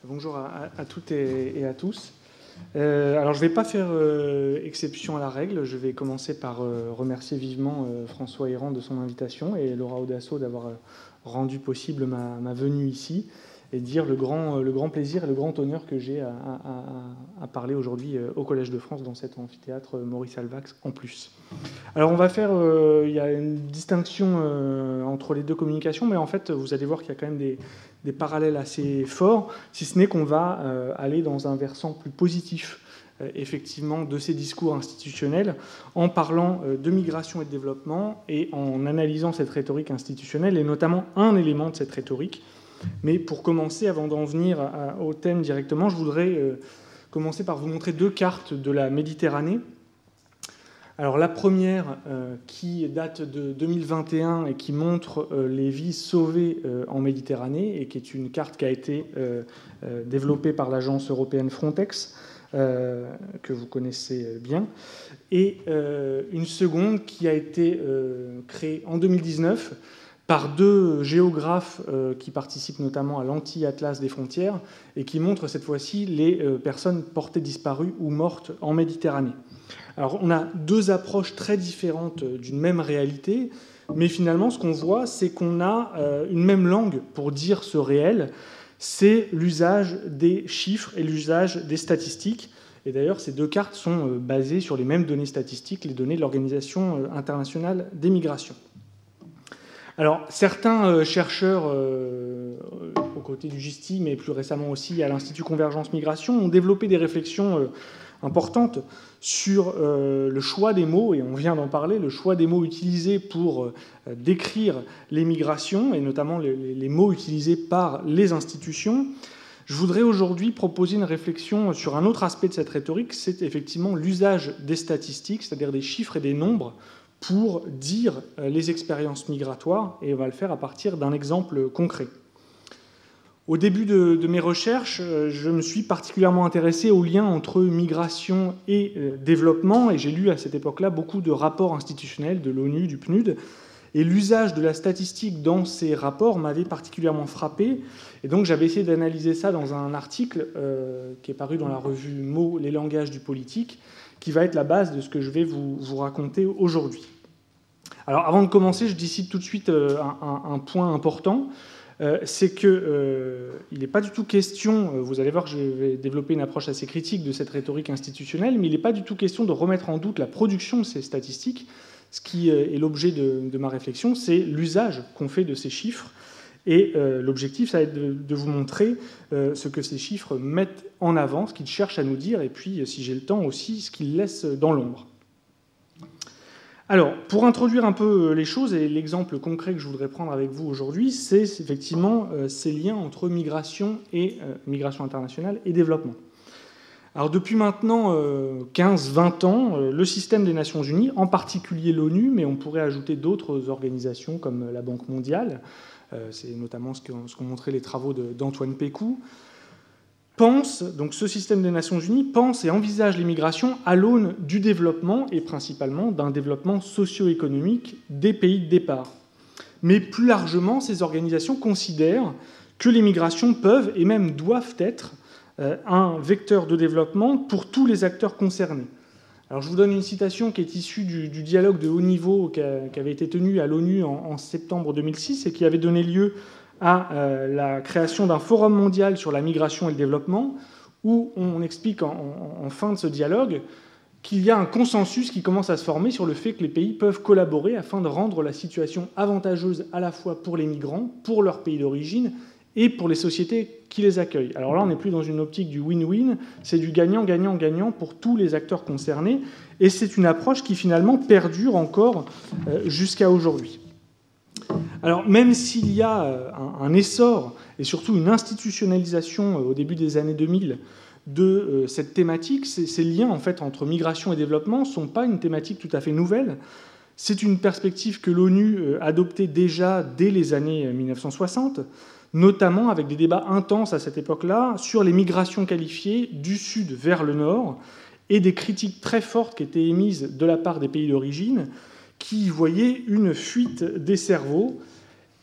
Bonjour à toutes et à tous. Alors, je ne vais pas faire exception à la règle. Je vais commencer par remercier vivement François Héran de son invitation et Laura Audasso d'avoir rendu possible ma venue ici et dire le grand plaisir et le grand honneur que j'ai à parler aujourd'hui au Collège de France dans cet amphithéâtre Maurice Alvax en plus. Alors on va faire, il y a une distinction entre les deux communications, mais en fait vous allez voir qu'il y a quand même des parallèles assez forts, si ce n'est qu'on va aller dans un versant plus positif effectivement de ces discours institutionnels en parlant de migration et de développement et en analysant cette rhétorique institutionnelle et notamment un élément de cette rhétorique. Mais pour commencer, avant d'en venir au thème directement, je voudrais commencer par vous montrer deux cartes de la Méditerranée. Alors la première, qui date de 2021 et qui montre les vies sauvées en Méditerranée et qui est une carte qui a été développée par l'agence européenne Frontex, que vous connaissez bien, et une seconde qui a été créée en 2019 par deux géographes qui participent notamment à l'anti-atlas des frontières et qui montrent cette fois-ci les personnes portées disparues ou mortes en Méditerranée. Alors on a deux approches très différentes d'une même réalité, mais finalement ce qu'on voit, c'est qu'on a une même langue pour dire ce réel, c'est l'usage des chiffres et l'usage des statistiques. Et d'ailleurs, ces deux cartes sont basées sur les mêmes données statistiques, les données de l'Organisation internationale des migrations. Alors, certains chercheurs, aux côtés du GISTI, mais plus récemment aussi à l'Institut Convergence Migration, ont développé des réflexions importantes sur le choix des mots, et on vient d'en parler, le choix des mots utilisés pour décrire les migrations, et notamment les mots utilisés par les institutions. Je voudrais aujourd'hui proposer une réflexion sur un autre aspect de cette rhétorique, c'est effectivement l'usage des statistiques, c'est-à-dire des chiffres et des nombres, pour dire les expériences migratoires, et on va le faire à partir d'un exemple concret. Au début de mes recherches, je me suis particulièrement intéressé au lien entre migration et développement, et j'ai lu à cette époque-là beaucoup de rapports institutionnels de l'ONU, du PNUD, et l'usage de la statistique dans ces rapports m'avait particulièrement frappé, et donc j'avais essayé d'analyser ça dans un article qui est paru dans la revue Mots, les langages du politique, qui va être la base de ce que je vais vous raconter aujourd'hui. Alors avant de commencer, je dissipe tout de suite un point important, c'est qu'il n'est pas du tout question, vous allez voir que je vais développer une approche assez critique de cette rhétorique institutionnelle, mais il n'est pas du tout question de remettre en doute la production de ces statistiques. Ce qui est l'objet de ma réflexion, c'est l'usage qu'on fait de ces chiffres. Et l'objectif, ça va être de vous montrer ce que ces chiffres mettent en avant, ce qu'ils cherchent à nous dire, et puis, si j'ai le temps aussi, ce qu'ils laissent dans l'ombre. Alors, pour introduire un peu les choses, et l'exemple concret que je voudrais prendre avec vous aujourd'hui, c'est effectivement ces liens entre migration internationale et développement. Alors, depuis maintenant 15-20 ans, le système des Nations Unies, en particulier l'ONU, mais on pourrait ajouter d'autres organisations comme la Banque mondiale, c'est notamment ce qu'ont montré les travaux d'Antoine Pécou, donc ce système des Nations Unies pense et envisage les migrations à l'aune du développement et principalement d'un développement socio-économique des pays de départ. Mais plus largement, ces organisations considèrent que les migrations peuvent et même doivent être un vecteur de développement pour tous les acteurs concernés. Alors je vous donne une citation qui est issue du dialogue de haut niveau qui avait été tenu à l'ONU en septembre 2006 et qui avait donné lieu à la création d'un forum mondial sur la migration et le développement, où on explique en fin de ce dialogue qu'il y a un consensus qui commence à se former sur le fait que les pays peuvent collaborer afin de rendre la situation avantageuse à la fois pour les migrants, pour leur pays d'origine, et pour les sociétés qui les accueillent. Alors là, on n'est plus dans une optique du win-win, c'est du gagnant-gagnant-gagnant pour tous les acteurs concernés, et c'est une approche qui finalement perdure encore jusqu'à aujourd'hui. Alors même s'il y a un essor et surtout une institutionnalisation au début des années 2000 de cette thématique, ces liens en fait entre migration et développement ne sont pas une thématique tout à fait nouvelle. C'est une perspective que l'ONU adoptait déjà dès les années 1960, notamment avec des débats intenses à cette époque-là sur les migrations qualifiées du sud vers le nord et des critiques très fortes qui étaient émises de la part des pays d'origine qui voyaient une fuite des cerveaux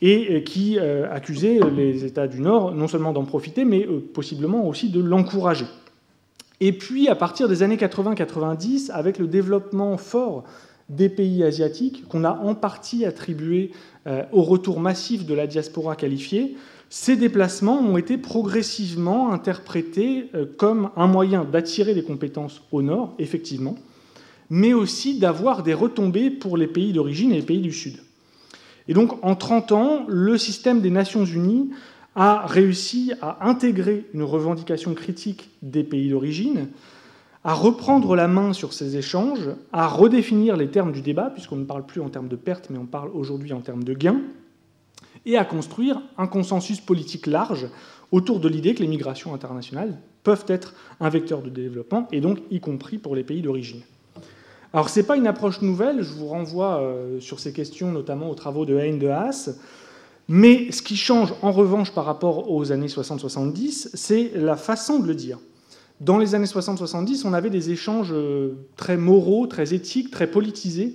et qui accusait les États du Nord non seulement d'en profiter, mais possiblement aussi de l'encourager. Et puis, à partir des années 80-90, avec le développement fort des pays asiatiques, qu'on a en partie attribué au retour massif de la diaspora qualifiée, ces déplacements ont été progressivement interprétés comme un moyen d'attirer des compétences au Nord, effectivement, mais aussi d'avoir des retombées pour les pays d'origine et les pays du Sud. Et donc, en 30 ans, le système des Nations Unies a réussi à intégrer une revendication critique des pays d'origine, à reprendre la main sur ces échanges, à redéfinir les termes du débat, puisqu'on ne parle plus en termes de pertes, mais on parle aujourd'hui en termes de gains, et à construire un consensus politique large autour de l'idée que les migrations internationales peuvent être un vecteur de développement, et donc y compris pour les pays d'origine. Alors, ce n'est pas une approche nouvelle, je vous renvoie sur ces questions, notamment aux travaux de Hein de Haas, mais ce qui change en revanche par rapport aux années 60-70, c'est la façon de le dire. Dans les années 60-70, on avait des échanges très moraux, très éthiques, très politisés,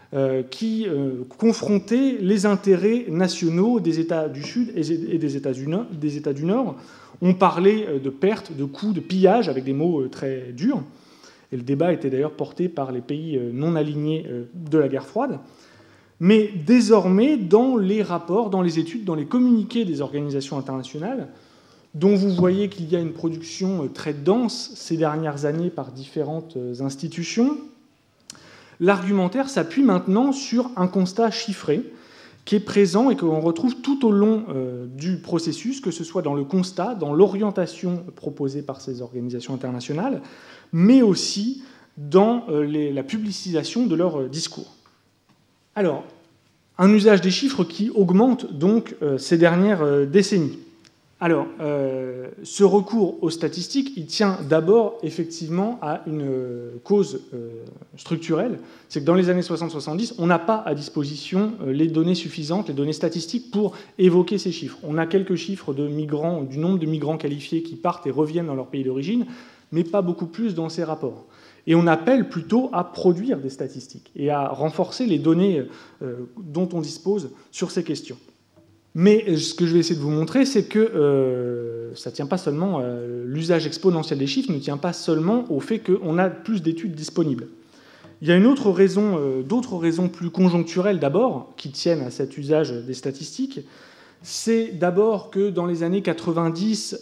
qui confrontaient les intérêts nationaux des États du Sud et des États du Nord. On parlait de pertes, de coûts, de pillages, avec des mots très durs. Et le débat était d'ailleurs porté par les pays non alignés de la guerre froide. Mais désormais, dans les rapports, dans les études, dans les communiqués des organisations internationales, dont vous voyez qu'il y a une production très dense ces dernières années par différentes institutions, l'argumentaire s'appuie maintenant sur un constat chiffré qui est présent et que l'on retrouve tout au long du processus, que ce soit dans le constat, dans l'orientation proposée par ces organisations internationales, mais aussi dans la publicisation de leur discours. Alors, un usage des chiffres qui augmente donc ces dernières décennies. Alors, ce recours aux statistiques, il tient d'abord effectivement à une cause structurelle. C'est que dans les années 60-70, on n'a pas à disposition les données suffisantes, les données statistiques pour évoquer ces chiffres. On a quelques chiffres de migrants, du nombre de migrants qualifiés qui partent et reviennent dans leur pays d'origine, mais pas beaucoup plus dans ces rapports. Et on appelle plutôt à produire des statistiques et à renforcer les données dont on dispose sur ces questions. Mais ce que je vais essayer de vous montrer, c'est que ça tient pas seulement, l'usage exponentiel des chiffres ne tient pas seulement au fait qu'on a plus d'études disponibles. Il y a une autre raison, d'autres raisons plus conjoncturelles d'abord, qui tiennent à cet usage des statistiques. C'est d'abord que dans les années 90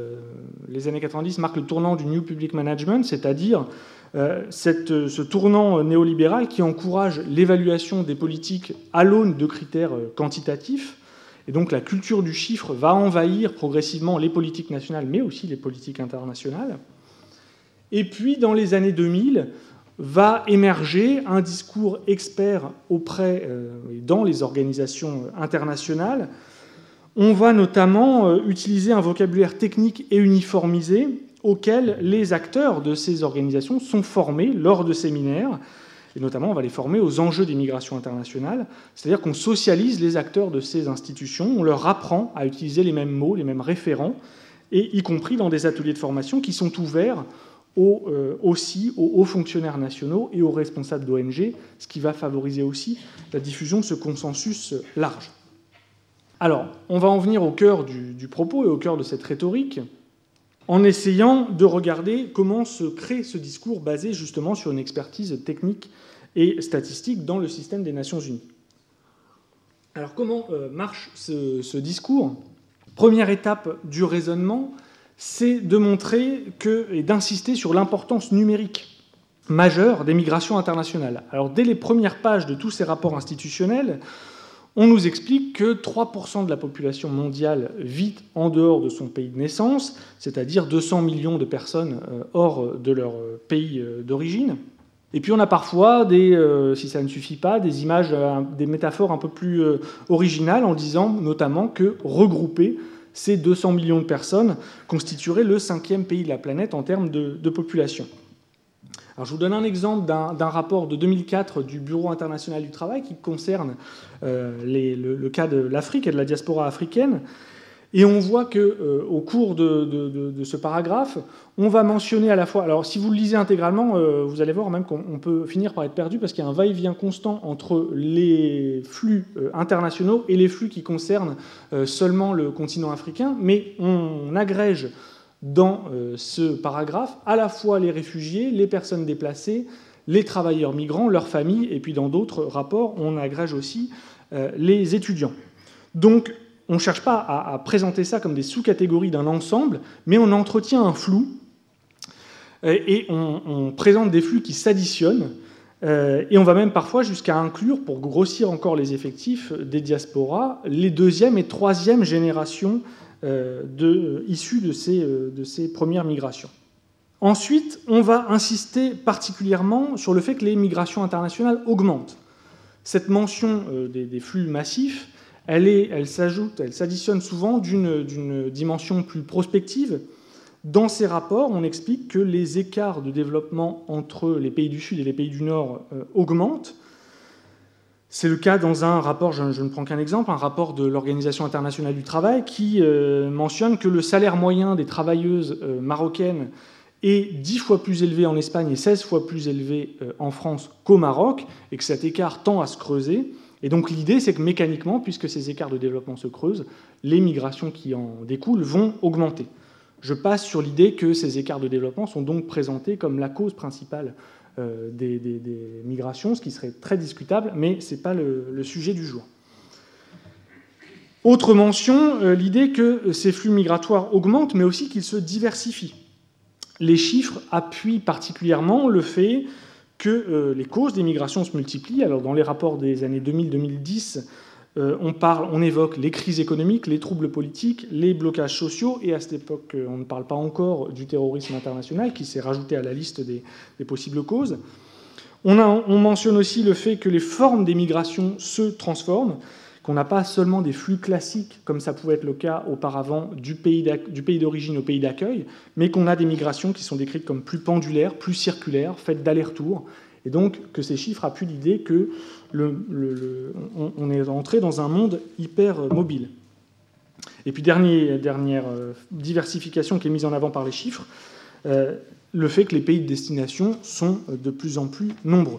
marquent le tournant du New Public Management, c'est-à-dire ce tournant néolibéral qui encourage l'évaluation des politiques à l'aune de critères quantitatifs. Et donc la culture du chiffre va envahir progressivement les politiques nationales, mais aussi les politiques internationales. Et puis, dans les années 2000, va émerger un discours expert dans les organisations internationales. On va notamment utiliser un vocabulaire technique et uniformisé auquel les acteurs de ces organisations sont formés lors de séminaires. Et notamment, on va les former aux enjeux des migrations internationales, c'est-à-dire qu'on socialise les acteurs de ces institutions, on leur apprend à utiliser les mêmes mots, les mêmes référents, et y compris dans des ateliers de formation qui sont ouverts aussi aux hauts fonctionnaires nationaux et aux responsables d'ONG, ce qui va favoriser aussi la diffusion de ce consensus large. Alors, on va en venir au cœur du propos et au cœur de cette rhétorique, en essayant de regarder comment se crée ce discours basé justement sur une expertise technique et statistique dans le système des Nations Unies. Alors comment marche ce discours ? Première étape du raisonnement, c'est de montrer et d'insister sur l'importance numérique majeure des migrations internationales. Alors dès les premières pages de tous ces rapports institutionnels, on nous explique que 3% de la population mondiale vit en dehors de son pays de naissance, c'est-à-dire 200 millions de personnes hors de leur pays d'origine. Et puis on a parfois, si ça ne suffit pas, des images, des métaphores un peu plus originales en disant notamment que regrouper ces 200 millions de personnes constituerait le 5e pays de la planète en termes de population. Alors, je vous donne un exemple d'un rapport de 2004 du Bureau international du travail qui concerne le cas de l'Afrique et de la diaspora africaine. Et on voit qu'au cours de ce paragraphe, on va mentionner à la fois... Alors, si vous le lisez intégralement, vous allez voir même qu'on peut finir par être perdu parce qu'il y a un va-et-vient constant entre les flux internationaux et les flux qui concernent seulement le continent africain. Mais on agrège dans ce paragraphe à la fois les réfugiés, les personnes déplacées, les travailleurs migrants, leurs familles, et puis dans d'autres rapports, on agrège aussi les étudiants. Donc, on ne cherche pas à présenter ça comme des sous-catégories d'un ensemble, mais on entretient un flou et on présente des flux qui s'additionnent et on va même parfois jusqu'à inclure, pour grossir encore les effectifs des diasporas, les deuxième et troisième générations issues de ces premières migrations. Ensuite, on va insister particulièrement sur le fait que les migrations internationales augmentent. Cette mention des flux massifs, elle s'additionne souvent d'une dimension plus prospective. Dans ces rapports, on explique que les écarts de développement entre les pays du Sud et les pays du Nord augmentent. C'est le cas dans un rapport, je ne prends qu'un exemple, un rapport de l'Organisation internationale du travail qui mentionne que le salaire moyen des travailleuses marocaines est 10 fois plus élevé en Espagne et 16 fois plus élevé en France qu'au Maroc, et que cet écart tend à se creuser. Et donc l'idée, c'est que mécaniquement, puisque ces écarts de développement se creusent, les migrations qui en découlent vont augmenter. Je passe sur l'idée que ces écarts de développement sont donc présentés comme la cause principale des migrations, ce qui serait très discutable, mais ce n'est pas le sujet du jour. Autre mention, l'idée que ces flux migratoires augmentent, mais aussi qu'ils se diversifient. Les chiffres appuient particulièrement le fait que les causes des migrations se multiplient. Alors, dans les rapports des années 2000-2010, on évoque les crises économiques, les troubles politiques, les blocages sociaux, et à cette époque, on ne parle pas encore du terrorisme international, qui s'est rajouté à la liste des possibles causes. On mentionne aussi le fait que les formes des migrations se transforment, qu'on n'a pas seulement des flux classiques, comme ça pouvait être le cas auparavant, du pays d'origine au pays d'accueil, mais qu'on a des migrations qui sont décrites comme plus pendulaires, plus circulaires, faites d'allers-retours, et donc que ces chiffres appuient l'idée que on est entré dans un monde hyper mobile. Et puis dernière diversification qui est mise en avant par les chiffres, le fait que les pays de destination sont de plus en plus nombreux.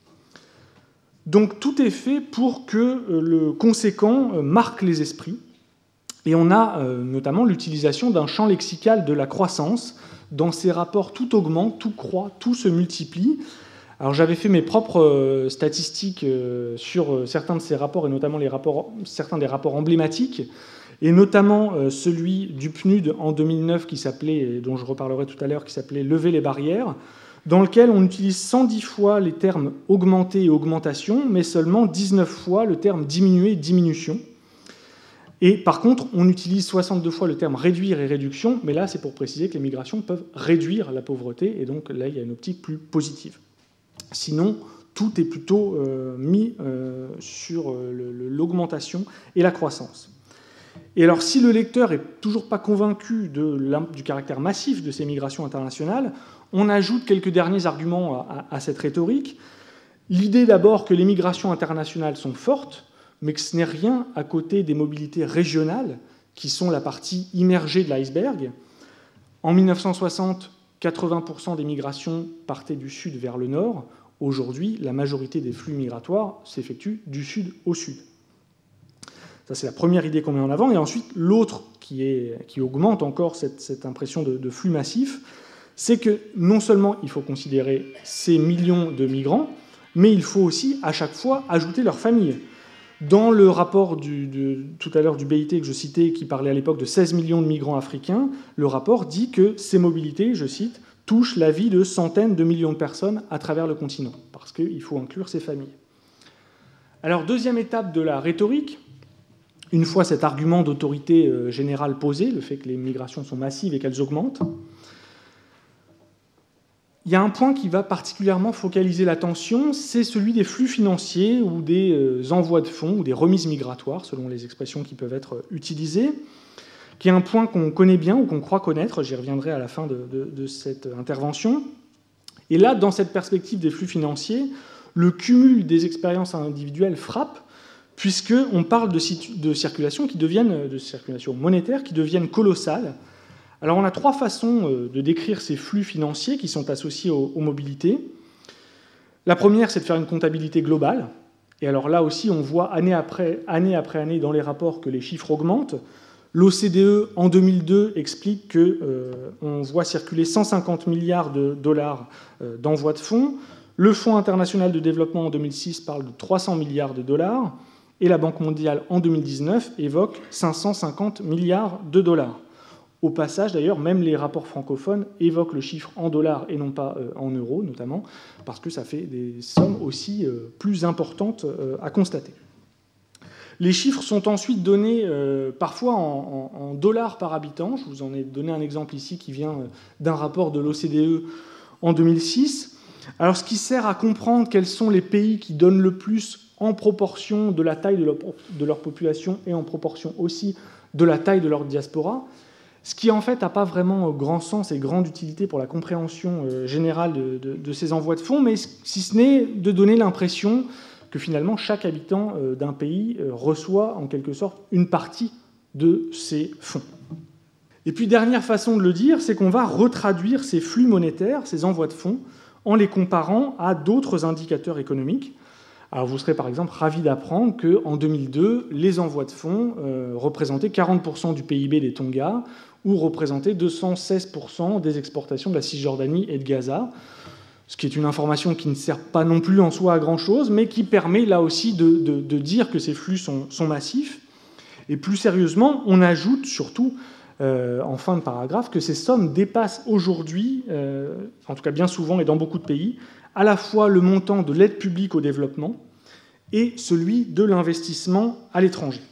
Donc tout est fait pour que le conséquent marque les esprits, et on a notamment l'utilisation d'un champ lexical de la croissance. Dans ces rapports, tout augmente, tout croît, tout se multiplie. Alors j'avais fait mes propres statistiques sur certains de ces rapports, et notamment certains des rapports emblématiques, et notamment celui du PNUD en 2009, dont je reparlerai tout à l'heure, qui s'appelait « Lever les barrières », dans lequel on utilise 110 fois les termes « augmenter » et « augmentation », mais seulement 19 fois le terme « diminuer » et « diminution ». Et par contre, on utilise 62 fois le terme « réduire » et « réduction », mais là, c'est pour préciser que les migrations peuvent réduire la pauvreté, et donc là, il y a une optique plus positive. Sinon, tout est plutôt mis sur l'augmentation et la croissance. Et alors, si le lecteur n'est toujours pas convaincu du caractère massif de ces migrations internationales, on ajoute quelques derniers arguments à cette rhétorique. L'idée d'abord que les migrations internationales sont fortes, mais que ce n'est rien à côté des mobilités régionales, qui sont la partie immergée de l'iceberg. En 1960, 80% des migrations partaient du sud vers le nord. Aujourd'hui, la majorité des flux migratoires s'effectuent du sud au sud. Ça, c'est la première idée qu'on met en avant. Et ensuite, l'autre qui augmente encore cette impression de flux massif, c'est que non seulement il faut considérer ces millions de migrants, mais il faut aussi, à chaque fois, ajouter leurs familles. Dans le rapport tout à l'heure du BIT que je citais, qui parlait à l'époque de 16 millions de migrants africains, le rapport dit que ces mobilités, je cite, touchent la vie de centaines de millions de personnes à travers le continent, parce qu'il faut inclure ces familles. Alors, deuxième étape de la rhétorique, une fois cet argument d'autorité générale posé, le fait que les migrations sont massives et qu'elles augmentent, il y a un point qui va particulièrement focaliser l'attention, c'est celui des flux financiers ou des envois de fonds ou des remises migratoires, selon les expressions qui peuvent être utilisées, qui est un point qu'on connaît bien ou qu'on croit connaître, j'y reviendrai à la fin de cette intervention. Et là, dans cette perspective des flux financiers, le cumul des expériences individuelles frappe, puisqu'on parle de circulation monétaire qui deviennent colossales. Alors on a 3 façons de décrire ces flux financiers qui sont associés aux mobilités. La première, c'est de faire une comptabilité globale. Et alors là aussi, on voit année après année dans les rapports que les chiffres augmentent. L'OCDE, en 2002, explique qu'on voit circuler 150 milliards de dollars d'envoi de fonds. Le Fonds international de développement, en 2006, parle de 300 milliards de dollars. Et la Banque mondiale, en 2019, évoque 550 milliards de dollars. Au passage, d'ailleurs, même les rapports francophones évoquent le chiffre en dollars et non pas en euros, notamment, parce que ça fait des sommes aussi plus importantes à constater. Les chiffres sont ensuite donnés parfois en dollars par habitant. Je vous en ai donné un exemple ici qui vient d'un rapport de l'OCDE en 2006. Alors, ce qui sert à comprendre quels sont les pays qui donnent le plus en proportion de la taille de leur population et en proportion aussi de la taille de leur diaspora, ce qui en fait n'a pas vraiment grand sens et grande utilité pour la compréhension générale de ces envois de fonds, mais si ce n'est de donner l'impression que finalement chaque habitant d'un pays reçoit en quelque sorte une partie de ces fonds. Et puis dernière façon de le dire, c'est qu'on va retraduire ces flux monétaires, ces envois de fonds, en les comparant à d'autres indicateurs économiques. Alors vous serez par exemple ravis d'apprendre qu'en 2002, les envois de fonds représentaient 40% du PIB des Tonga ou représentaient 216% des exportations de la Cisjordanie et de Gaza, ce qui est une information qui ne sert pas non plus en soi à grand-chose, mais qui permet là aussi de dire que ces flux sont massifs. Et plus sérieusement, on ajoute surtout, en fin de paragraphe, que ces sommes dépassent aujourd'hui, en tout cas bien souvent et dans beaucoup de pays, à la fois le montant de l'aide publique au développement et celui de l'investissement à l'étranger.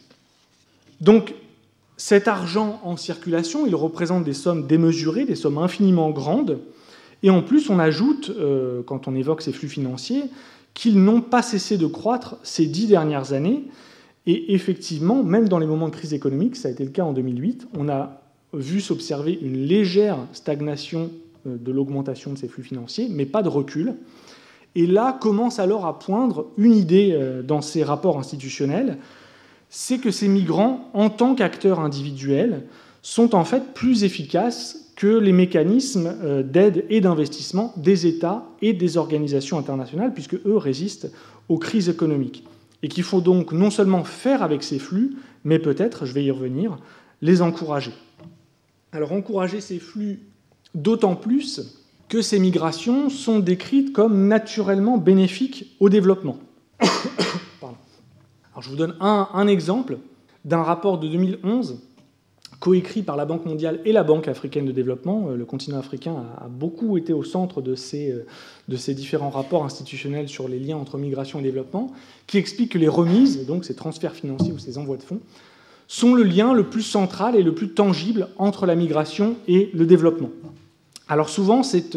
Donc, cet argent en circulation, il représente des sommes démesurées, des sommes infiniment grandes, et en plus, on ajoute, quand on évoque ces flux financiers, qu'ils n'ont pas cessé de croître ces 10 dernières années, et effectivement, même dans les moments de crise économique, ça a été le cas en 2008, on a vu s'observer une légère stagnation de l'augmentation de ces flux financiers, mais pas de recul. Et là commence alors à poindre une idée dans ces rapports institutionnels, c'est que ces migrants, en tant qu'acteurs individuels, sont en fait plus efficaces que les mécanismes d'aide et d'investissement des États et des organisations internationales, puisque eux résistent aux crises économiques. Et qu'il faut donc non seulement faire avec ces flux, mais peut-être, je vais y revenir, les encourager. Alors encourager ces flux d'autant plus que ces migrations sont décrites comme naturellement bénéfiques au développement. Pardon. Alors, je vous donne un exemple d'un rapport de 2011 coécrit par la Banque mondiale et la Banque africaine de développement. Le continent africain a beaucoup été au centre de ces différents rapports institutionnels sur les liens entre migration et développement, qui explique que les remises, donc ces transferts financiers ou ces envois de fonds, sont le lien le plus central et le plus tangible entre la migration et le développement. Alors souvent, c'est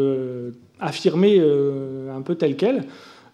affirmé un peu tel quel,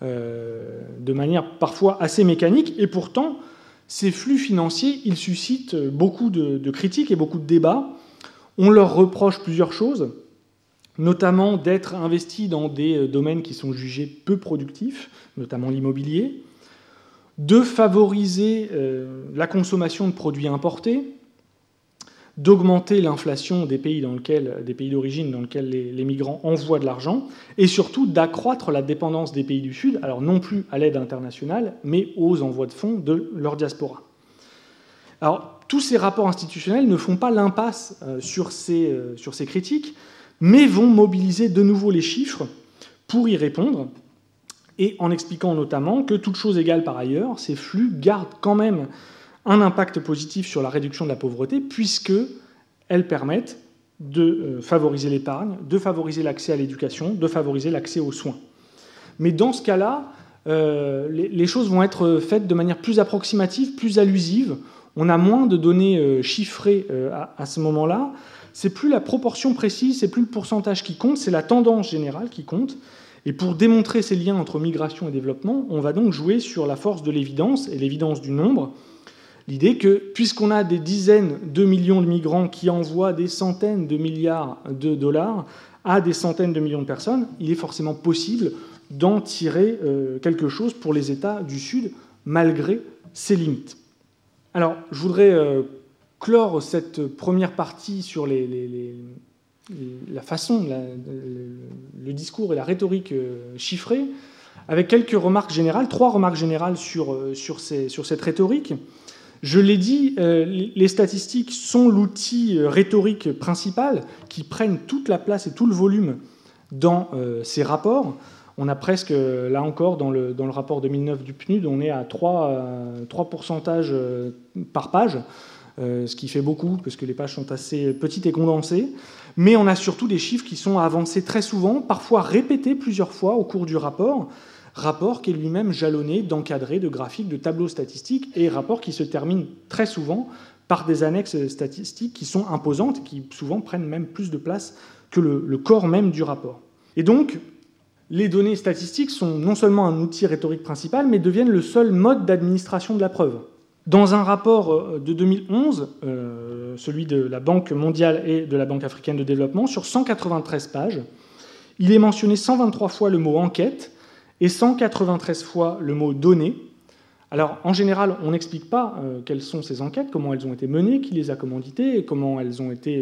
de manière parfois assez mécanique, et pourtant, ces flux financiers, ils suscitent beaucoup de critiques et beaucoup de débats. On leur reproche plusieurs choses, notamment d'être investis dans des domaines qui sont jugés peu productifs, notamment l'immobilier, de favoriser la consommation de produits importés, d'augmenter l'inflation des pays d'origine dans lesquels les migrants envoient de l'argent, et surtout d'accroître la dépendance des pays du Sud, alors non plus à l'aide internationale, mais aux envois de fonds de leur diaspora. Alors, tous ces rapports institutionnels ne font pas l'impasse sur ces critiques, mais vont mobiliser de nouveau les chiffres pour y répondre, et en expliquant notamment que, toutes choses égales par ailleurs, ces flux gardent quand même un impact positif sur la réduction de la pauvreté, puisqu'elles permettent de favoriser l'épargne, de favoriser l'accès à l'éducation, de favoriser l'accès aux soins. Mais dans ce cas-là, les choses vont être faites de manière plus approximative, plus allusive. On a moins de données chiffrées à ce moment-là. C'est plus la proportion précise, c'est plus le pourcentage qui compte, c'est la tendance générale qui compte. Et pour démontrer ces liens entre migration et développement, on va donc jouer sur la force de l'évidence et l'évidence du nombre. L'idée que, puisqu'on a des dizaines de millions de migrants qui envoient des centaines de milliards de dollars à des centaines de millions de personnes, il est forcément possible d'en tirer quelque chose pour les États du Sud malgré ses limites. Alors, je voudrais clore cette première partie sur la façon, le discours et la rhétorique chiffrée, avec quelques remarques générales, 3 remarques générales sur cette rhétorique. Je l'ai dit, les statistiques sont l'outil rhétorique principal qui prennent toute la place et tout le volume dans ces rapports. On a presque, là encore, dans le rapport 2009 du PNUD, on est à 3 pourcentages par page, ce qui fait beaucoup, parce que les pages sont assez petites et condensées. Mais on a surtout des chiffres qui sont avancés très souvent, parfois répétés plusieurs fois au cours du rapport qui est lui-même jalonné d'encadrés, de graphiques, de tableaux statistiques, et rapport qui se termine très souvent par des annexes statistiques qui sont imposantes, qui souvent prennent même plus de place que le corps même du rapport. Et donc, les données statistiques sont non seulement un outil rhétorique principal, mais deviennent le seul mode d'administration de la preuve. Dans un rapport de 2011, celui de la Banque mondiale et de la Banque africaine de développement, sur 193 pages, il est mentionné 123 fois le mot « enquête » et 193 fois le mot « données ». Alors, en général, on n'explique pas quelles sont ces enquêtes, comment elles ont été menées, qui les a commanditées, et comment elles ont été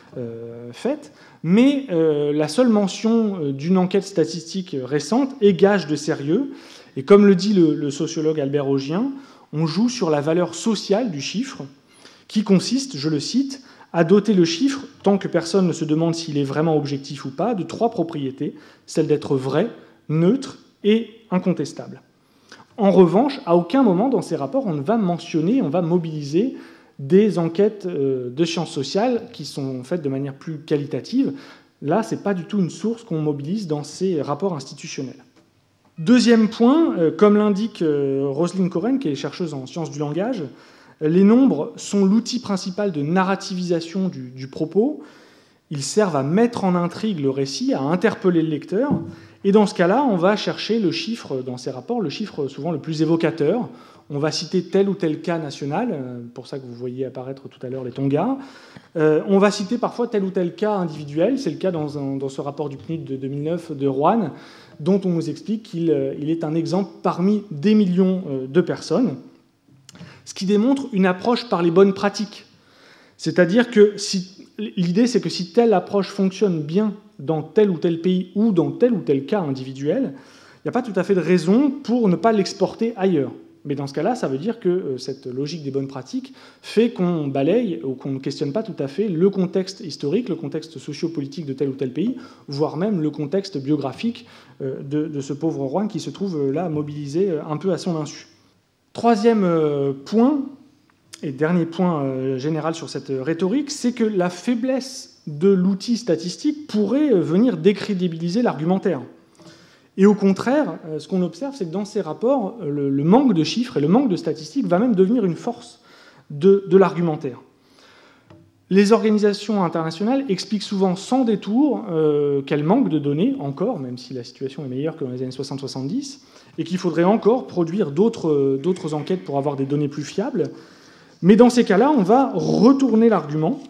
faites, mais la seule mention d'une enquête statistique récente est gage de sérieux, et comme le dit le sociologue Albert Augien, on joue sur la valeur sociale du chiffre, qui consiste, je le cite, à doter le chiffre, tant que personne ne se demande s'il est vraiment objectif ou pas, de 3 propriétés, celle d'être vrai, neutre et incontestable. En revanche, à aucun moment dans ces rapports, on ne va mentionner, on va mobiliser des enquêtes de sciences sociales qui sont faites de manière plus qualitative. Là, ce n'est pas du tout une source qu'on mobilise dans ces rapports institutionnels. Deuxième point, comme l'indique Roselyne Coren, qui est chercheuse en sciences du langage, les nombres sont l'outil principal de narrativisation du propos. Ils servent à mettre en intrigue le récit, à interpeller le lecteur. Et dans ce cas-là, on va chercher le chiffre, dans ces rapports, le chiffre souvent le plus évocateur. On va citer tel ou tel cas national, pour ça que vous voyez apparaître tout à l'heure les Tonga. On va citer parfois tel ou tel cas individuel. C'est le cas dans ce rapport du PNUD de 2009 de Rouen, dont on nous explique qu'il est un exemple parmi des millions de personnes. Ce qui démontre une approche par les bonnes pratiques. C'est-à-dire que l'idée, c'est que si telle approche fonctionne bien dans tel ou tel pays ou dans tel ou tel cas individuel, il n'y a pas tout à fait de raison pour ne pas l'exporter ailleurs. Mais dans ce cas-là, ça veut dire que cette logique des bonnes pratiques fait qu'on balaye ou qu'on ne questionne pas tout à fait le contexte historique, le contexte socio-politique de tel ou tel pays, voire même le contexte biographique de ce pauvre roi qui se trouve là mobilisé un peu à son insu. Troisième point, et dernier point général sur cette rhétorique, c'est que la faiblesse de l'outil statistique pourrait venir décrédibiliser l'argumentaire. Et au contraire, ce qu'on observe, c'est que dans ces rapports, le manque de chiffres et le manque de statistiques va même devenir une force de l'argumentaire. Les organisations internationales expliquent souvent sans détour qu'elles manquent de données, encore, même si la situation est meilleure que dans les années 60-70, et qu'il faudrait encore produire d'autres enquêtes pour avoir des données plus fiables. Mais dans ces cas-là, on va retourner l'argument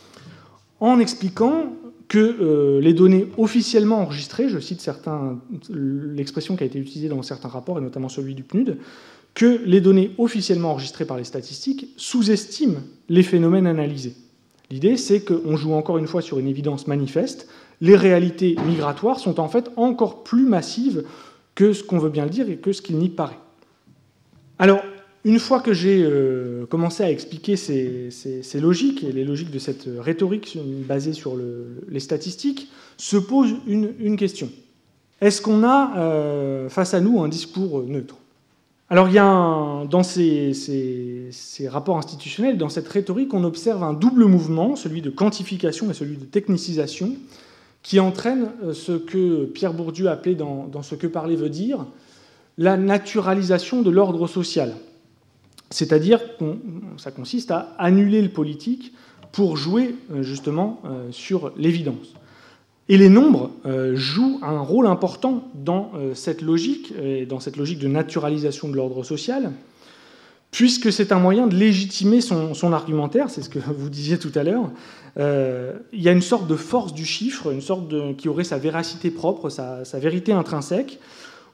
en expliquant que les données officiellement enregistrées, je cite l'expression qui a été utilisée dans certains rapports, et notamment celui du PNUD, que les données officiellement enregistrées par les statistiques sous-estiment les phénomènes analysés. L'idée, c'est qu'on joue encore une fois sur une évidence manifeste. Les réalités migratoires sont en fait encore plus massives que ce qu'on veut bien le dire et que ce qu'il n'y paraît. Alors, une fois que j'ai commencé à expliquer ces logiques, et les logiques de cette rhétorique basée sur les statistiques, se pose une question. Est-ce qu'on a face à nous un discours neutre ? Alors, il y a dans ces rapports institutionnels, dans cette rhétorique, on observe un double mouvement, celui de quantification et celui de technicisation, qui entraîne ce que Pierre Bourdieu appelait dans Ce que parler veut dire, la naturalisation de l'ordre social. C'est-à-dire que ça consiste à annuler le politique pour jouer justement sur l'évidence. Et les nombres jouent un rôle important dans cette logique, et dans cette logique de naturalisation de l'ordre social, puisque c'est un moyen de légitimer son argumentaire, c'est ce que vous disiez tout à l'heure. Il y a une sorte de force du chiffre, une sorte qui aurait sa véracité propre, sa vérité intrinsèque,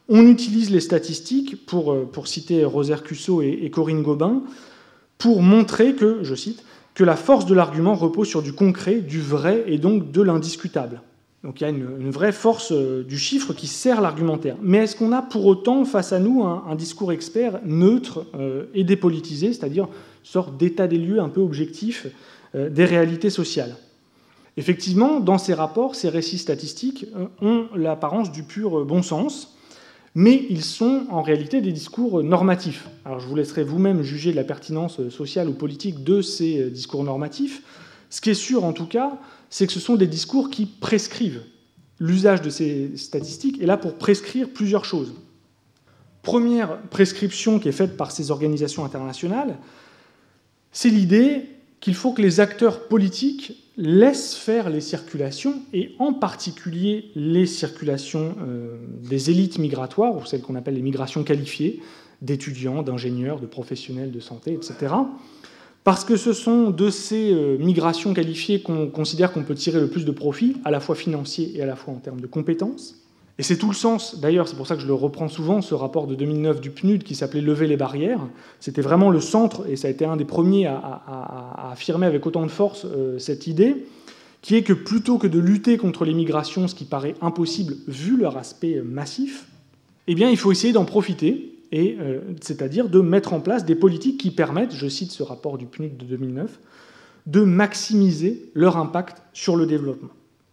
On utilise les statistiques, pour citer Rosaire Cusseau et Corinne Gobin, pour montrer que, je cite, que la force de l'argument repose sur du concret, du vrai et donc de l'indiscutable. Donc il y a une vraie force du chiffre qui sert l'argumentaire. Mais est-ce qu'on a pour autant face à nous un discours expert neutre et dépolitisé, c'est-à-dire une sorte d'état des lieux un peu objectif des réalités sociales? Effectivement, dans ces rapports, ces récits statistiques ont l'apparence du pur bon sens, mais ils sont en réalité des discours normatifs. Alors je vous laisserai vous-même juger de la pertinence sociale ou politique de ces discours normatifs. Ce qui est sûr en tout cas, c'est que ce sont des discours qui prescrivent. L'usage de ces statistiques est là pour prescrire plusieurs choses. Première prescription qui est faite par ces organisations internationales, c'est l'idée qu'il faut que les acteurs politiques laissent faire les circulations, et en particulier les circulations des élites migratoires, ou celles qu'on appelle les migrations qualifiées, d'étudiants, d'ingénieurs, de professionnels de santé, etc. Parce que ce sont de ces migrations qualifiées qu'on considère qu'on peut tirer le plus de profit, à la fois financier et à la fois en termes de compétences. Et c'est tout le sens, d'ailleurs, c'est pour ça que je le reprends souvent, ce rapport de 2009 du PNUD qui s'appelait « Lever les barrières ». C'était vraiment le centre, et ça a été un des premiers à affirmer avec autant de force cette idée, qui est que plutôt que de lutter contre les migrations, ce qui paraît impossible vu leur aspect massif, eh bien, il faut essayer d'en profiter, c'est-à-dire de mettre en place des politiques qui permettent, je cite ce rapport du PNUD de 2009, de maximiser leur impact sur le développement.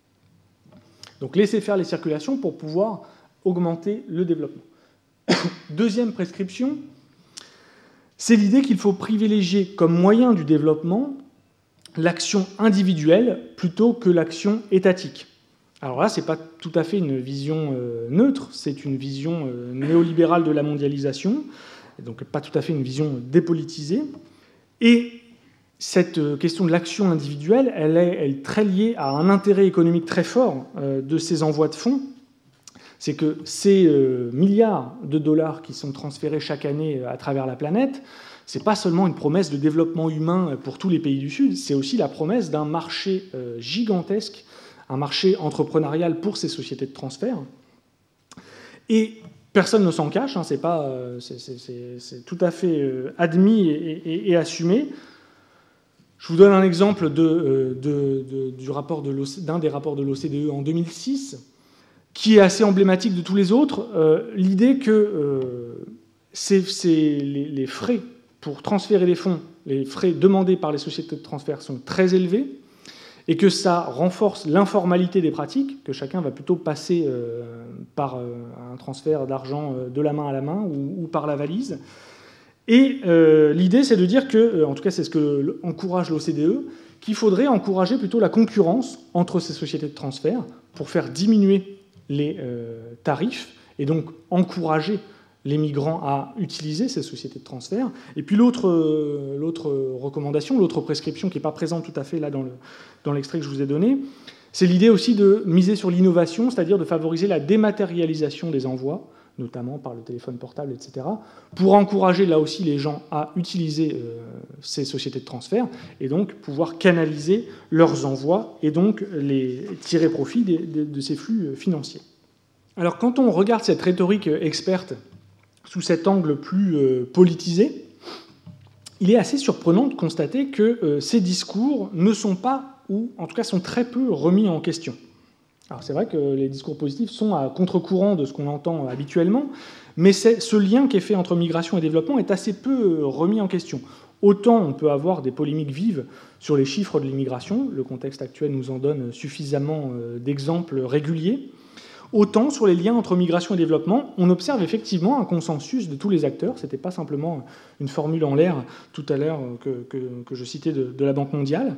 Donc laisser faire les circulations pour pouvoir augmenter le développement. Deuxième prescription, c'est l'idée qu'il faut privilégier comme moyen du développement l'action individuelle plutôt que l'action étatique. Alors là, ce n'est pas tout à fait une vision neutre, c'est une vision néolibérale de la mondialisation, donc pas tout à fait une vision dépolitisée. Et cette question de l'action individuelle, elle est très liée à un intérêt économique très fort de ces envois de fonds. C'est que ces milliards de dollars qui sont transférés chaque année à travers la planète, ce n'est pas seulement une promesse de développement humain pour tous les pays du Sud, c'est aussi la promesse d'un marché gigantesque, un marché entrepreneurial pour ces sociétés de transfert. Et personne ne s'en cache, hein, c'est tout à fait admis et assumé. Je vous donne un exemple d'un des rapports de l'OCDE en 2006, qui est assez emblématique de tous les autres. L'idée que les frais pour transférer les fonds, les frais demandés par les sociétés de transfert sont très élevés, et que ça renforce l'informalité des pratiques, que chacun va plutôt passer par un transfert d'argent de la main à la main ou par la valise. Et l'idée, c'est de dire que, en tout cas c'est ce que encourage l'OCDE, qu'il faudrait encourager plutôt la concurrence entre ces sociétés de transfert pour faire diminuer les tarifs et donc encourager les migrants à utiliser ces sociétés de transfert. Et puis l'autre recommandation, l'autre prescription qui n'est pas présente tout à fait là dans l'extrait que je vous ai donné, c'est l'idée aussi de miser sur l'innovation, c'est-à-dire de favoriser la dématérialisation des envois, notamment par le téléphone portable, etc., pour encourager là aussi les gens à utiliser ces sociétés de transfert et donc pouvoir canaliser leurs envois et donc les tirer profit de ces flux financiers. Alors quand on regarde cette rhétorique experte sous cet angle plus politisé, il est assez surprenant de constater que ces discours ne sont pas, ou en tout cas sont très peu remis en question. Alors c'est vrai que les discours positifs sont à contre-courant de ce qu'on entend habituellement, mais ce lien qui est fait entre migration et développement est assez peu remis en question. Autant on peut avoir des polémiques vives sur les chiffres de l'immigration, le contexte actuel nous en donne suffisamment d'exemples réguliers, autant sur les liens entre migration et développement, on observe effectivement un consensus de tous les acteurs. Ce n'était pas simplement une formule en l'air tout à l'heure que je citais de la Banque mondiale.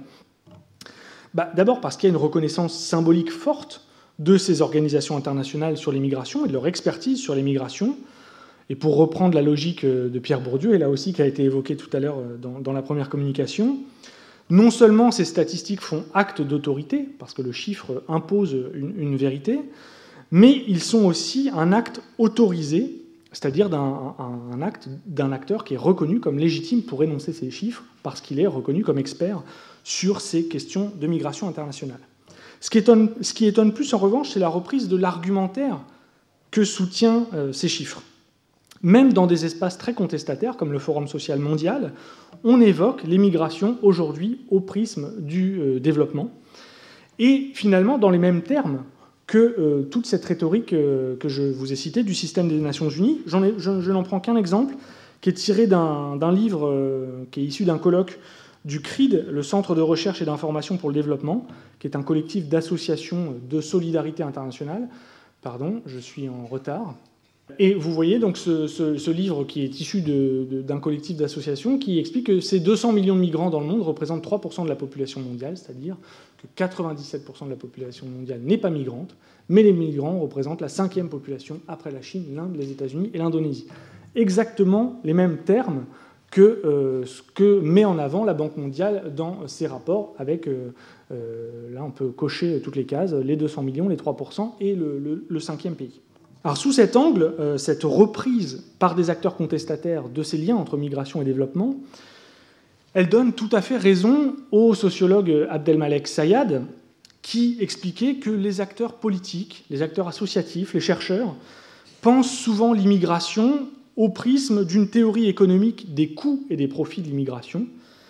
D'abord parce qu'il y a une reconnaissance symbolique forte de ces organisations internationales sur les migrations et de leur expertise sur les migrations. Et pour reprendre la logique de Pierre Bourdieu, et là aussi qui a été évoquée tout à l'heure dans la première communication, non seulement ces statistiques font acte d'autorité, parce que le chiffre impose une vérité, mais ils sont aussi un acte autorisé, c'est-à-dire un acte d'un acteur qui est reconnu comme légitime pour énoncer ces chiffres, parce qu'il est reconnu comme expert sur ces questions de migration internationale. Ce qui étonne plus, en revanche, c'est la reprise de l'argumentaire que soutient ces chiffres. Même dans des espaces très contestataires, comme le Forum social mondial, on évoque les migrations aujourd'hui au prisme du développement. Et finalement, dans les mêmes termes que toute cette rhétorique que je vous ai citée du système des Nations Unies, je n'en prends qu'un exemple, qui est tiré d'un livre qui est issu d'un colloque du CRID, le Centre de recherche et d'information pour le développement, qui est un collectif d'associations de solidarité internationale. Pardon, je suis en retard. Et vous voyez donc ce livre qui est issu d'un collectif d'associations qui explique que ces 200 millions de migrants dans le monde représentent 3% de la population mondiale, c'est-à-dire que 97% de la population mondiale n'est pas migrante, mais les migrants représentent la 5e population après la Chine, l'Inde, les États-Unis et l'Indonésie. Exactement les mêmes termes que ce que met en avant la Banque mondiale dans ses rapports avec, là on peut cocher toutes les cases, les 200 millions, les 3% et le 5e pays. Alors sous cet angle, cette reprise par des acteurs contestataires de ces liens entre migration et développement, elle donne tout à fait raison au sociologue Abdelmalek Sayad, qui expliquait que les acteurs politiques, les acteurs associatifs, les chercheurs, pensent souvent l'immigration au prisme d'une théorie économique des coûts et des profits de l'immigration.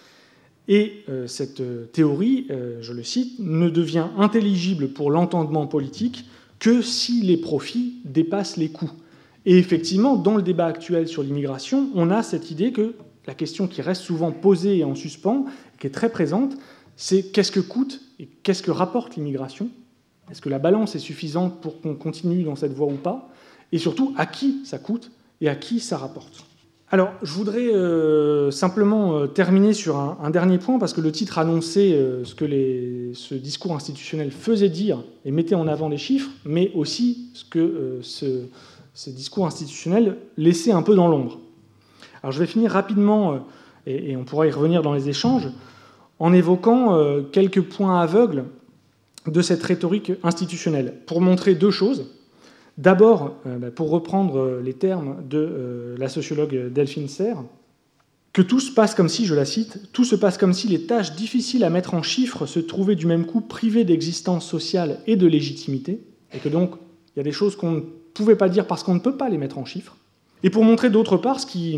Et cette théorie, je le cite, ne devient intelligible pour l'entendement politique que si les profits dépassent les coûts. Et effectivement, dans le débat actuel sur l'immigration, on a cette idée que la question qui reste souvent posée et en suspens, qui est très présente, c'est qu'est-ce que coûte et qu'est-ce que rapporte l'immigration ? Est-ce que la balance est suffisante pour qu'on continue dans cette voie ou pas ? Et surtout, à qui ça coûte et à qui ça rapporte ? Alors, je voudrais simplement terminer sur un dernier point, parce que le titre annonçait ce que ce discours institutionnel faisait dire et mettait en avant les chiffres, mais aussi ce que ce discours institutionnel laissait un peu dans l'ombre. Alors, je vais finir rapidement, et on pourra y revenir dans les échanges, en évoquant quelques points aveugles de cette rhétorique institutionnelle, pour montrer deux choses. D'abord, pour reprendre les termes de la sociologue Delphine Serre, que tout se passe comme si, je la cite, « tout se passe comme si les tâches difficiles à mettre en chiffres se trouvaient du même coup privées d'existence sociale et de légitimité, et que donc il y a des choses qu'on ne pouvait pas dire parce qu'on ne peut pas les mettre en chiffres. » Et pour montrer d'autre part, ce qui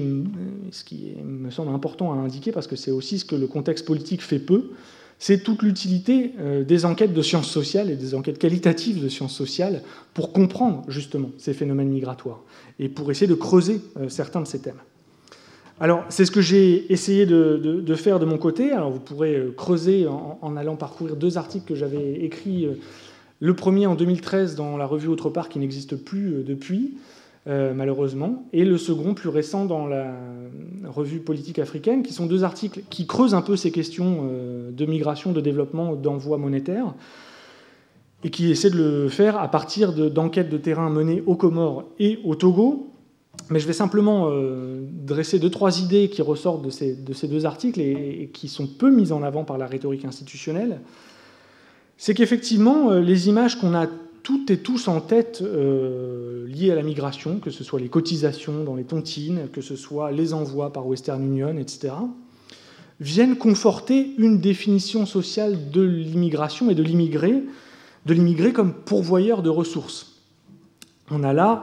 me semble important à indiquer, parce que c'est aussi ce que le contexte politique fait peu, c'est toute l'utilité des enquêtes de sciences sociales et des enquêtes qualitatives de sciences sociales pour comprendre justement ces phénomènes migratoires et pour essayer de creuser certains de ces thèmes. Alors, c'est ce que j'ai essayé de faire de mon côté. Alors, vous pourrez creuser en allant parcourir deux articles que j'avais écrits. Le premier en 2013 dans la revue Autre part, qui n'existe plus depuis, malheureusement, et le second, plus récent, dans la revue Politique africaine, qui sont deux articles qui creusent un peu ces questions de migration, de développement, d'envoi monétaire, et qui essaient de le faire à partir d'enquêtes de terrain menées aux Comores et au Togo. Mais je vais simplement dresser 2-3 idées qui ressortent de ces deux articles et qui sont peu mises en avant par la rhétorique institutionnelle. C'est qu'effectivement, les images qu'on a toutes et tous en tête liées à la migration, que ce soit les cotisations dans les tontines, que ce soit les envois par Western Union, etc., viennent conforter une définition sociale de l'immigration et de l'immigré comme pourvoyeur de ressources. On a là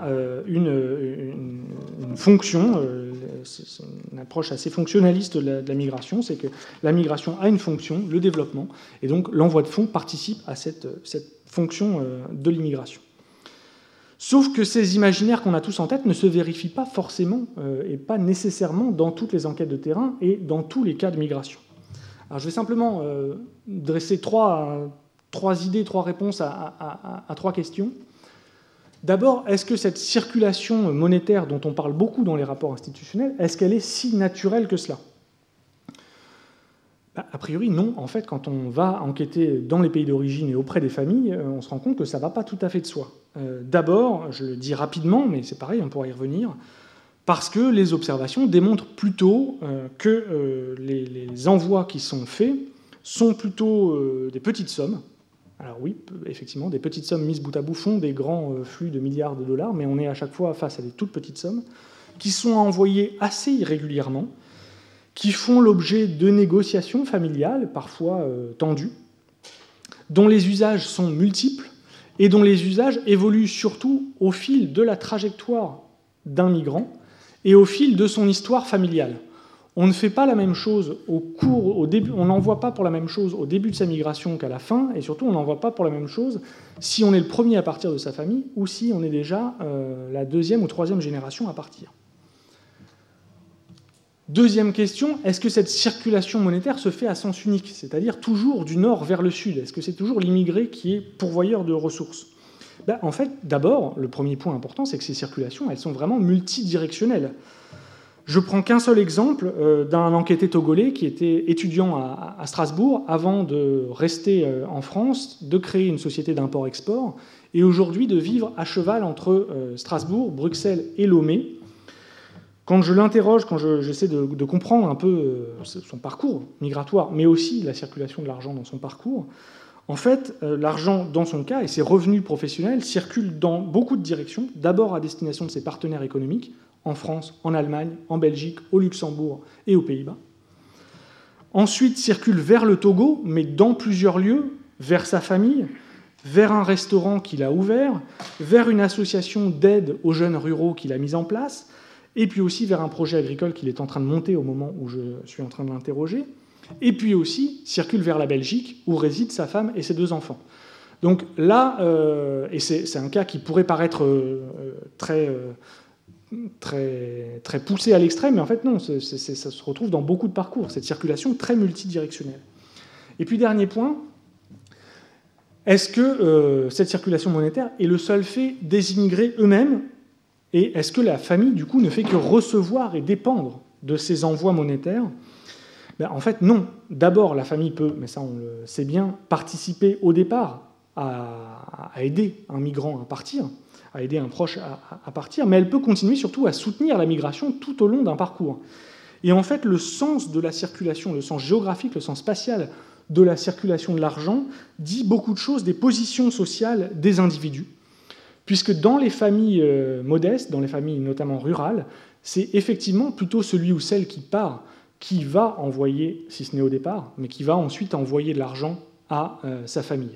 une fonction, c'est une approche assez fonctionnaliste de la migration, c'est que la migration a une fonction, le développement, et donc l'envoi de fonds participe à cette fonction de l'immigration. Sauf que ces imaginaires qu'on a tous en tête ne se vérifient pas forcément et pas nécessairement dans toutes les enquêtes de terrain et dans tous les cas de migration. Alors je vais simplement dresser trois idées, trois réponses à trois questions. D'abord, est-ce que cette circulation monétaire dont on parle beaucoup dans les rapports institutionnels, est-ce qu'elle est si naturelle que cela ? A priori, non. En fait, quand on va enquêter dans les pays d'origine et auprès des familles, on se rend compte que ça ne va pas tout à fait de soi. D'abord, je le dis rapidement, mais c'est pareil, on pourra y revenir, parce que les observations démontrent plutôt que les envois qui sont faits sont plutôt des petites sommes. Alors oui, effectivement, des petites sommes mises bout à bout font des grands flux de milliards de dollars, mais on est à chaque fois face à des toutes petites sommes qui sont envoyées assez irrégulièrement, qui font l'objet de négociations familiales, parfois tendues, dont les usages sont multiples et dont les usages évoluent surtout au fil de la trajectoire d'un migrant et au fil de son histoire familiale. On ne fait pas la même chose au début, on n'envoie pas pour la même chose au début de sa migration qu'à la fin, et surtout on n'envoie pas pour la même chose si on est le premier à partir de sa famille ou si on est déjà la deuxième ou troisième génération à partir. Deuxième question, est-ce que cette circulation monétaire se fait à sens unique, c'est-à-dire toujours du nord vers le sud? Est-ce que c'est toujours l'immigré qui est pourvoyeur de ressources? En fait, d'abord, le premier point important, c'est que ces circulations, elles sont vraiment multidirectionnelles. Je prends qu'un seul exemple d'un enquêté togolais qui était étudiant à Strasbourg avant de rester en France, de créer une société d'import-export et aujourd'hui de vivre à cheval entre Strasbourg, Bruxelles et Lomé. Quand je l'interroge, quand j'essaie de comprendre un peu son parcours migratoire, mais aussi la circulation de l'argent dans son parcours, en fait, l'argent, dans son cas, et ses revenus professionnels circulent dans beaucoup de directions, d'abord à destination de ses partenaires économiques, en France, en Allemagne, en Belgique, au Luxembourg et aux Pays-Bas. Ensuite, circule vers le Togo, mais dans plusieurs lieux, vers sa famille, vers un restaurant qu'il a ouvert, vers une association d'aide aux jeunes ruraux qu'il a mise en place, et puis aussi vers un projet agricole qu'il est en train de monter au moment où je suis en train de l'interroger, et puis aussi circule vers la Belgique, où résident sa femme et ses 2 enfants. Donc là, et c'est un cas qui pourrait paraître très poussé à l'extrême, mais en fait non, ça se retrouve dans beaucoup de parcours, cette circulation très multidirectionnelle. Et puis dernier point, est-ce que cette circulation monétaire est le seul fait des immigrés eux-mêmes, et est-ce que la famille, du coup, ne fait que recevoir et dépendre de ces envois monétaires? En fait, non. D'abord, la famille peut, mais ça on le sait bien, participer au départ à aider un migrant à partir, à aider un proche à partir, mais elle peut continuer surtout à soutenir la migration tout au long d'un parcours. Et en fait, le sens de la circulation, le sens géographique, le sens spatial de la circulation de l'argent dit beaucoup de choses des positions sociales des individus, puisque dans les familles modestes, dans les familles notamment rurales, c'est effectivement plutôt celui ou celle qui part qui va envoyer, si ce n'est au départ, mais qui va ensuite envoyer de l'argent à sa famille.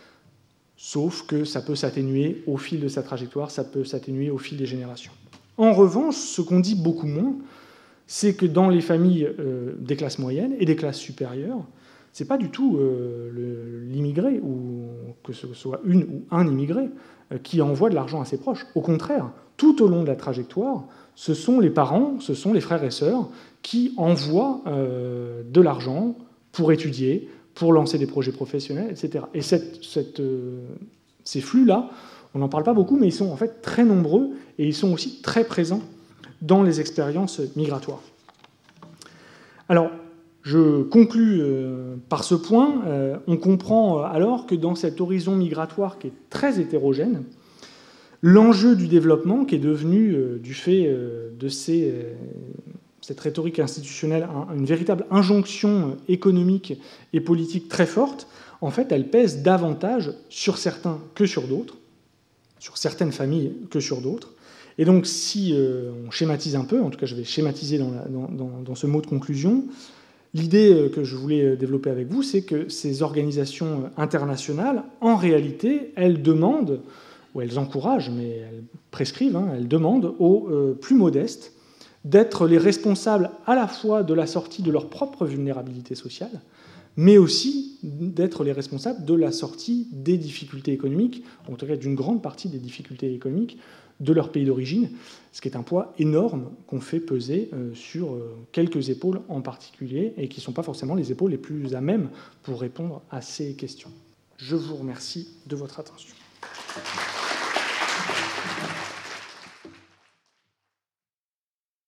Sauf que ça peut s'atténuer au fil de sa trajectoire, ça peut s'atténuer au fil des générations. En revanche, ce qu'on dit beaucoup moins, c'est que dans les familles des classes moyennes et des classes supérieures, c'est pas du tout l'immigré, ou que ce soit une ou un immigré, qui envoie de l'argent à ses proches. Au contraire, tout au long de la trajectoire, ce sont les parents, ce sont les frères et sœurs qui envoient de l'argent pour étudier, pour lancer des projets professionnels, etc. Et ces flux-là, on n'en parle pas beaucoup, mais ils sont en fait très nombreux et ils sont aussi très présents dans les expériences migratoires. Alors, je conclus par ce point. On comprend alors que dans cet horizon migratoire qui est très hétérogène, l'enjeu du développement, qui est devenu, du fait de cette rhétorique institutionnelle, une véritable injonction économique et politique très forte, en fait, elle pèse davantage sur certains que sur d'autres, sur certaines familles que sur d'autres. Et donc, si on schématise un peu, en tout cas je vais schématiser dans ce mot de conclusion, l'idée que je voulais développer avec vous, c'est que ces organisations internationales, en réalité, elles demandent, ou elles encouragent, mais elles prescrivent, elles demandent aux plus modestes d'être les responsables à la fois de la sortie de leur propre vulnérabilité sociale, mais aussi d'être les responsables de la sortie des difficultés économiques, en tout cas d'une grande partie des difficultés économiques de leur pays d'origine, ce qui est un poids énorme qu'on fait peser sur quelques épaules en particulier, et qui ne sont pas forcément les épaules les plus à même pour répondre à ces questions. Je vous remercie de votre attention.